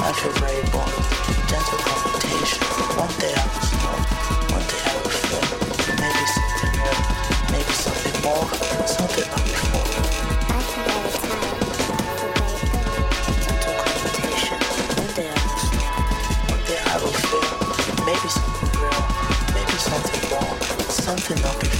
I feel very bold. Gentle confrontation. One day I will smoke. One day I will feel. Maybe something real. Maybe something more. Something not before. I feel all the time. Gentle confrontation. One day I will smoke. One day I will feel. Maybe something real. Maybe something more. Something not before.